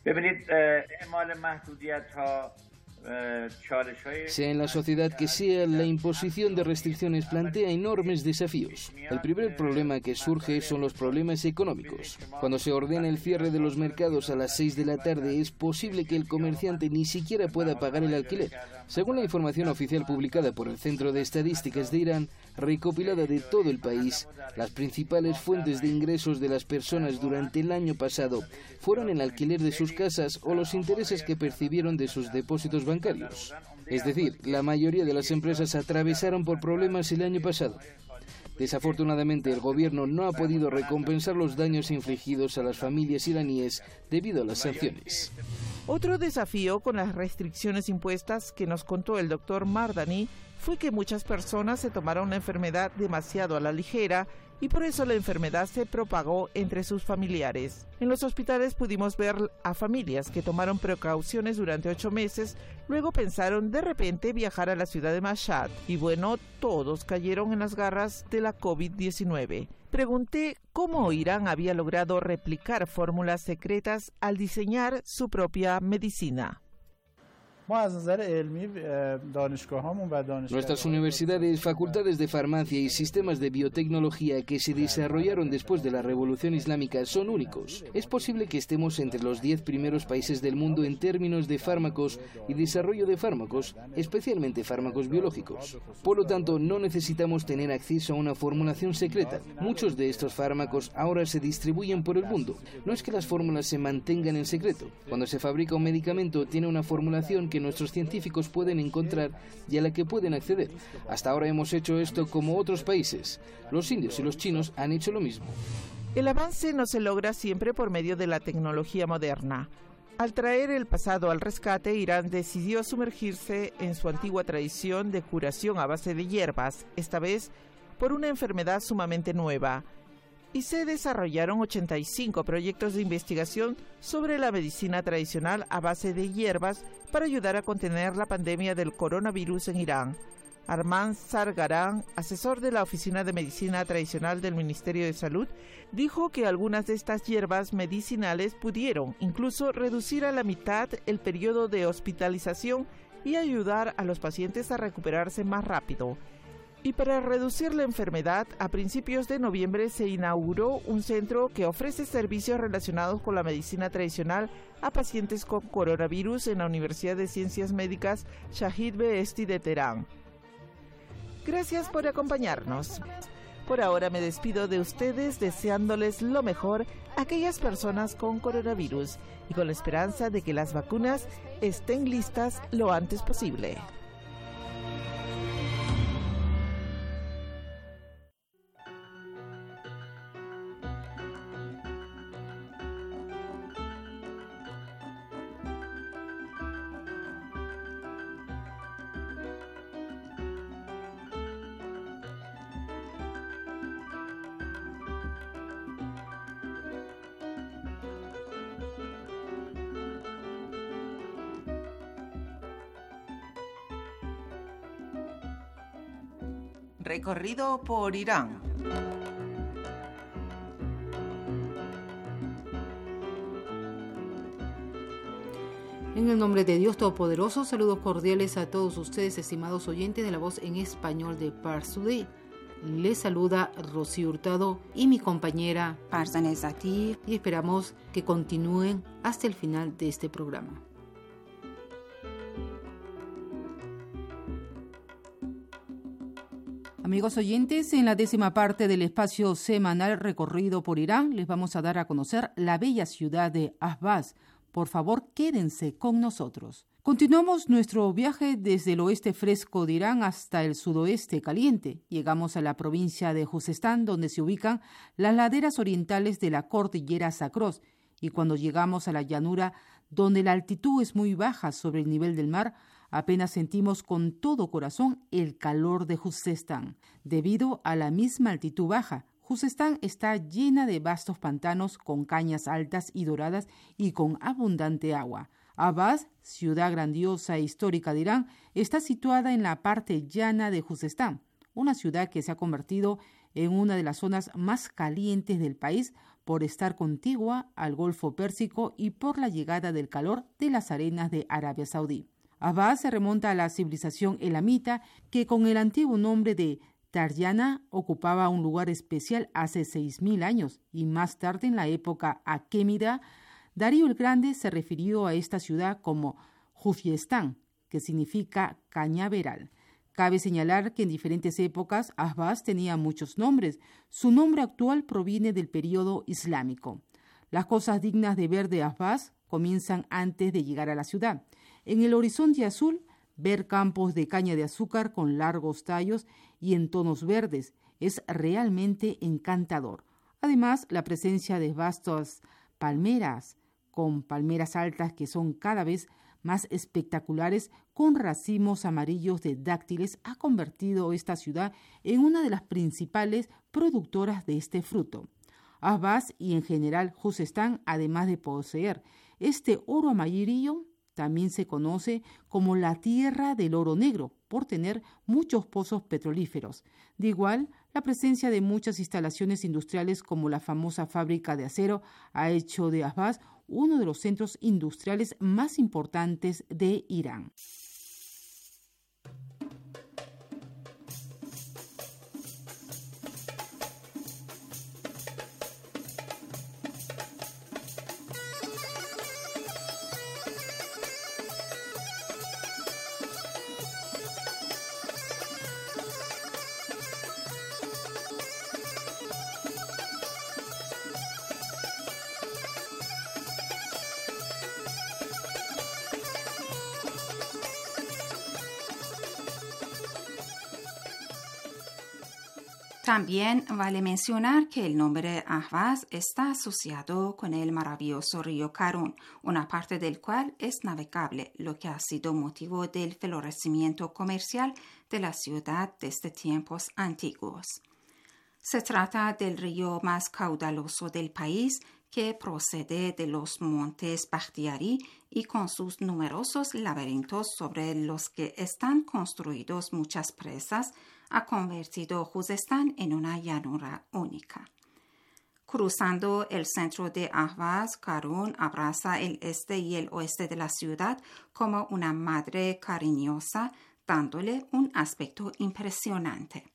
Sea en la sociedad que sea, la imposición de restricciones plantea enormes desafíos. El primer problema que surge son los problemas económicos. Cuando se ordena el cierre de los mercados a las 6 de la tarde, es posible que el comerciante ni siquiera pueda pagar el alquiler. Según la información oficial publicada por el Centro de Estadísticas de Irán, recopilada de todo el país, las principales fuentes de ingresos de las personas durante el año pasado fueron el alquiler de sus casas o los intereses que percibieron de sus depósitos bancarios. Es decir, la mayoría de las empresas atravesaron por problemas el año pasado. Desafortunadamente, el gobierno no ha podido recompensar los daños infligidos a las familias iraníes debido a las sanciones. Otro desafío con las restricciones impuestas que nos contó el doctor Mardani fue que muchas personas se tomaron la enfermedad demasiado a la ligera y por eso la enfermedad se propagó entre sus familiares. En los hospitales pudimos ver a familias que tomaron precauciones durante 8 meses, luego pensaron de repente viajar a la ciudad de Mashhad y bueno, todos cayeron en las garras de la COVID-19. Pregunté cómo Irán había logrado replicar fórmulas secretas al diseñar su propia medicina. Nuestras universidades, facultades de farmacia y sistemas de biotecnología que se desarrollaron después de la Revolución Islámica son únicos. Es posible que estemos entre los 10 primeros países del mundo en términos de fármacos y desarrollo de fármacos, especialmente fármacos biológicos. Por lo tanto, no necesitamos tener acceso a una formulación secreta. Muchos de estos fármacos ahora se distribuyen por el mundo. No es que las fórmulas se mantengan en secreto. Cuando se fabrica un medicamento, tiene una formulación que nuestros científicos pueden encontrar y a la que pueden acceder. Hasta ahora hemos hecho esto como otros países. Los indios y los chinos han hecho lo mismo. El avance no se logra siempre por medio de la tecnología moderna. Al traer el pasado al rescate, Irán decidió sumergirse en su antigua tradición de curación a base de hierbas, esta vez por una enfermedad sumamente nueva. Y se desarrollaron 85 proyectos de investigación sobre la medicina tradicional a base de hierbas para ayudar a contener la pandemia del coronavirus en Irán. Armand Sargaran, asesor de la Oficina de Medicina Tradicional del Ministerio de Salud, dijo que algunas de estas hierbas medicinales pudieron incluso reducir a la mitad el periodo de hospitalización y ayudar a los pacientes a recuperarse más rápido. Y para reducir la enfermedad, a principios de noviembre se inauguró un centro que ofrece servicios relacionados con la medicina tradicional a pacientes con coronavirus en la Universidad de Ciencias Médicas Shahid Beheshti de Teherán. Gracias por acompañarnos. Por ahora me despido de ustedes deseándoles lo mejor a aquellas personas con coronavirus y con la esperanza de que las vacunas estén listas lo antes posible. Recorrido por Irán. En el nombre de Dios Todopoderoso, saludos cordiales a todos ustedes, estimados oyentes de la voz en español de Pars Today. Les saluda Rocío Hurtado y mi compañera Parzané Zatir, y esperamos que continúen hasta el final de este programa. Amigos oyentes, en la 10ª parte del espacio semanal recorrido por Irán, les vamos a dar a conocer la bella ciudad de Ahvaz. Por favor, quédense con nosotros. Continuamos nuestro viaje desde el oeste fresco de Irán hasta el sudoeste caliente. Llegamos a la provincia de Juzestán, donde se ubican las laderas orientales de la cordillera Sakros. Y cuando llegamos a la llanura, donde la altitud es muy baja sobre el nivel del mar, apenas sentimos con todo corazón el calor de Juzestán. Debido a la misma altitud baja, Juzestán está llena de vastos pantanos con cañas altas y doradas y con abundante agua. Ahvaz, ciudad grandiosa e histórica de Irán, está situada en la parte llana de Juzestán, una ciudad que se ha convertido en una de las zonas más calientes del país por estar contigua al Golfo Pérsico y por la llegada del calor de las arenas de Arabia Saudí. Ahvaz se remonta a la civilización elamita, que con el antiguo nombre de Taryana ocupaba un lugar especial hace 6.000 años, y más tarde, en la época aquémida, Darío el Grande se refirió a esta ciudad como Jufiestán, que significa cañaveral. Cabe señalar que en diferentes épocas Ahvaz tenía muchos nombres. Su nombre actual proviene del periodo islámico. Las cosas dignas de ver de Ahvaz comienzan antes de llegar a la ciudad. En el horizonte azul, ver campos de caña de azúcar con largos tallos y en tonos verdes es realmente encantador. Además, la presencia de vastas palmeras, con palmeras altas que son cada vez más espectaculares, con racimos amarillos de dáctiles, ha convertido esta ciudad en una de las principales productoras de este fruto. Ahvaz y en general Juzestán, además de poseer este oro amarillo, también se conoce como la tierra del oro negro por tener muchos pozos petrolíferos. De igual, la presencia de muchas instalaciones industriales como la famosa fábrica de acero ha hecho de Ahvaz uno de los centros industriales más importantes de Irán. También vale mencionar que el nombre Ahvaz está asociado con el maravilloso río Karun, una parte del cual es navegable, lo que ha sido motivo del florecimiento comercial de la ciudad desde tiempos antiguos. Se trata del río más caudaloso del país, que procede de los montes Bakhtiari y con sus numerosos laberintos sobre los que están construidos muchas presas, ha convertido Juzestán en una llanura única. Cruzando el centro de Ahvaz, Karun abraza el este y el oeste de la ciudad como una madre cariñosa, dándole un aspecto impresionante.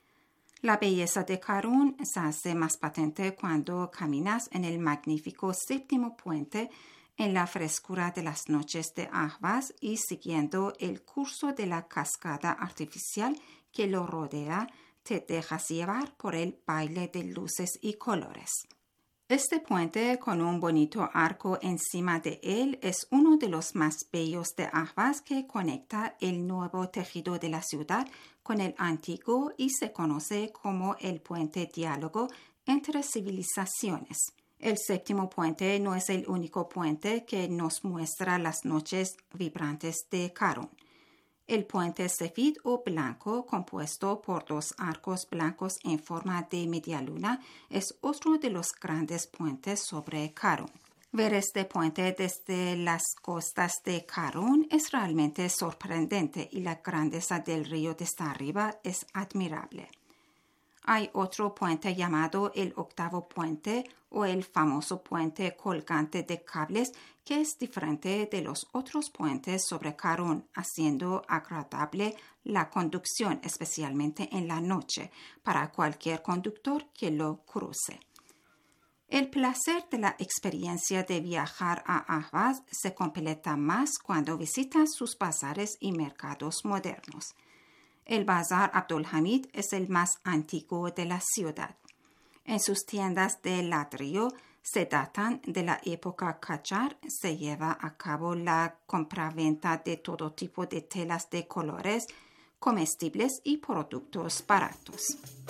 La belleza de Karun se hace más patente cuando caminas en el magnífico 7º puente en la frescura de las noches de Ahvaz y siguiendo el curso de la cascada artificial que lo rodea, te dejas llevar por el baile de luces y colores. Este puente, con un bonito arco encima de él, es uno de los más bellos de Ahvaz, que conecta el nuevo tejido de la ciudad con el antiguo y se conoce como el puente diálogo entre civilizaciones. El 7º puente no es el único puente que nos muestra las noches vibrantes de Karun. El puente Sefid o blanco, compuesto por 2 arcos blancos en forma de media luna, es otro de los grandes puentes sobre Karun. Ver este puente desde las costas de Karun es realmente sorprendente y la grandeza del río desde arriba es admirable. Hay otro puente llamado el octavo puente o el famoso puente colgante de cables que es diferente de los otros puentes sobre Karun, haciendo agradable la conducción, especialmente en la noche, para cualquier conductor que lo cruce. El placer de la experiencia de viajar a Ahvaz se completa más cuando visitas sus bazares y mercados modernos. El Bazar Abdulhamid es el más antiguo de la ciudad. En sus tiendas de ladrillo se datan de la época Qajar. Se lleva a cabo la compraventa de todo tipo de telas de colores, comestibles y productos baratos.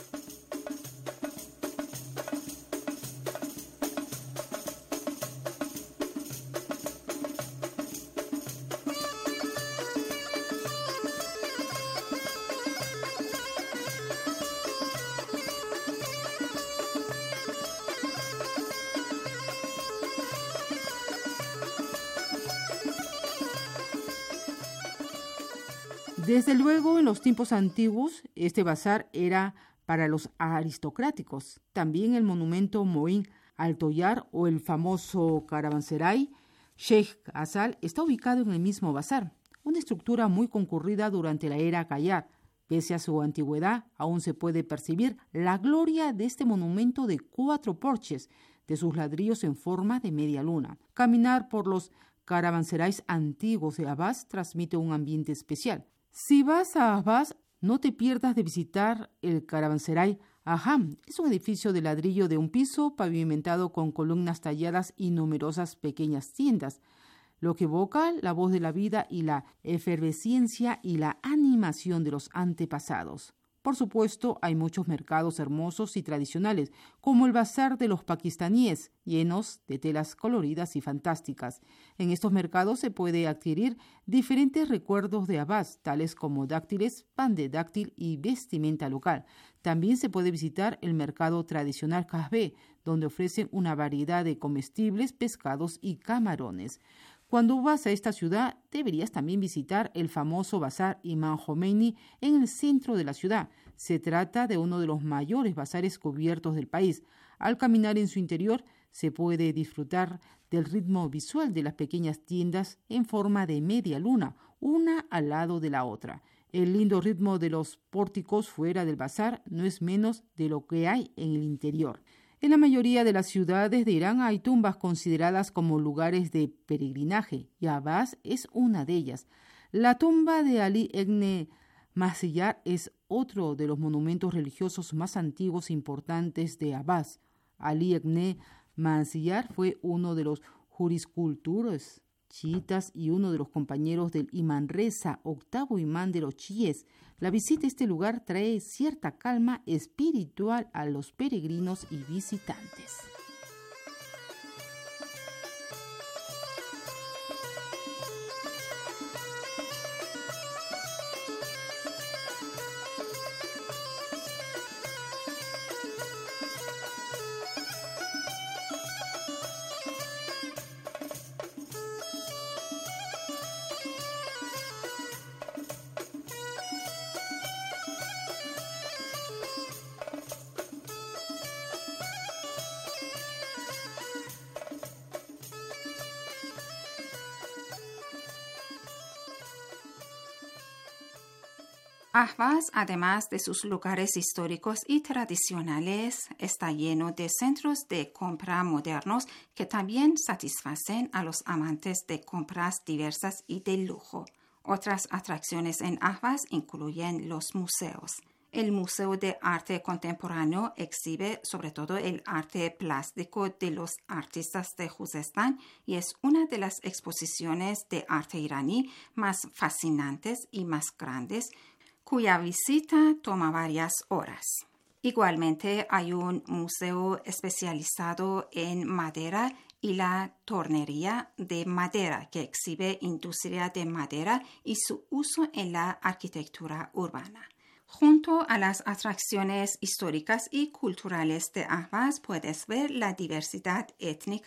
Desde luego, en los tiempos antiguos, este bazar era para los aristocráticos. También el monumento Moin al-Toyar o el famoso caravanserai Sheikh Asal está ubicado en el mismo bazar, una estructura muy concurrida durante la era Qajar. Pese a su antigüedad, aún se puede percibir la gloria de este monumento de 4 porches, de sus ladrillos en forma de media luna. Caminar por los caravanserais antiguos de Ahvaz transmite un ambiente especial. Si vas a Ahvaz, no te pierdas de visitar el caravanserai Aham. Es un edificio de ladrillo de un piso pavimentado con columnas talladas y numerosas pequeñas tiendas, lo que evoca la voz de la vida y la efervescencia y la animación de los antepasados. Por supuesto, hay muchos mercados hermosos y tradicionales, como el bazar de los pakistaníes, llenos de telas coloridas y fantásticas. En estos mercados se puede adquirir diferentes recuerdos de Ahvaz, tales como dáctiles, pan de dáctil y vestimenta local. También se puede visitar el mercado tradicional Kasbeh, donde ofrecen una variedad de comestibles, pescados y camarones. Cuando vas a esta ciudad, deberías también visitar el famoso Bazar Imam Khomeini en el centro de la ciudad. Se trata de uno de los mayores bazares cubiertos del país. Al caminar en su interior, se puede disfrutar del ritmo visual de las pequeñas tiendas en forma de media luna, una al lado de la otra. El lindo ritmo de los pórticos fuera del bazar no es menos de lo que hay en el interior. En la mayoría de las ciudades de Irán hay tumbas consideradas como lugares de peregrinaje, y Ahvaz es una de ellas. La tumba de Ali ibn Masiyar es otro de los monumentos religiosos más antiguos e importantes de Ahvaz. Ali ibn Masiyar fue uno de los juriscultores chiitas y uno de los compañeros del imán Reza, octavo imán de los chiíes. La visita a este lugar trae cierta calma espiritual a los peregrinos y visitantes. Ahvaz, además de sus lugares históricos y tradicionales, está lleno de centros de compra modernos que también satisfacen a los amantes de compras diversas y de lujo. Otras atracciones en Ahvaz incluyen los museos. El Museo de Arte Contemporáneo exhibe sobre todo el arte plástico de los artistas de Juzestán y es una de las exposiciones de arte iraní más fascinantes y más grandes, cuya visita toma varias horas. Igualmente hay un museo especializado en madera y la tornería de madera que exhibe industria de madera y su uso en la arquitectura urbana. Junto a las atracciones históricas y culturales de Ahvaz puedes ver la diversidad étnica,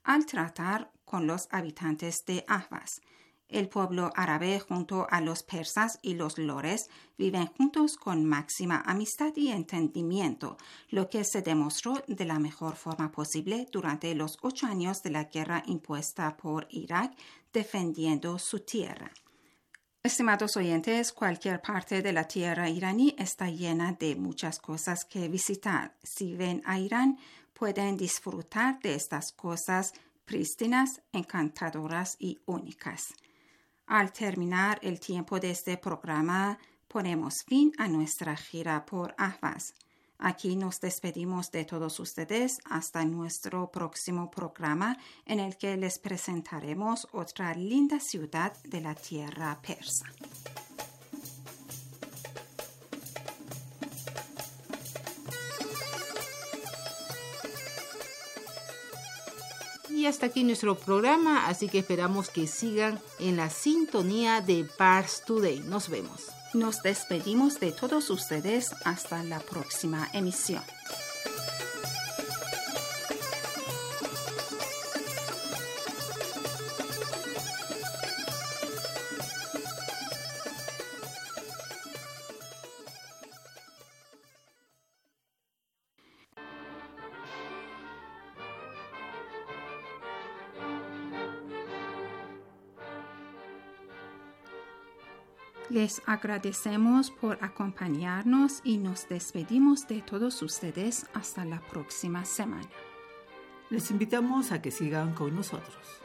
al tratar con los habitantes de Ahvaz. El pueblo árabe junto a los persas y los lores viven juntos con máxima amistad y entendimiento, lo que se demostró de la mejor forma posible durante los 8 años de la guerra impuesta por Irak defendiendo su tierra. Estimados oyentes, cualquier parte de la tierra iraní está llena de muchas cosas que visitar. Si ven a Irán, pueden disfrutar de estas cosas prístinas, encantadoras y únicas. Al terminar el tiempo de este programa, ponemos fin a nuestra gira por Ahvaz. Aquí nos despedimos de todos ustedes hasta nuestro próximo programa en el que les presentaremos otra linda ciudad de la tierra persa. Y hasta aquí nuestro programa, así que esperamos que sigan en la sintonía de Pars Today. Nos vemos. Nos despedimos de todos ustedes hasta la próxima emisión. Les agradecemos por acompañarnos y nos despedimos de todos ustedes hasta la próxima semana. Les invitamos a que sigan con nosotros.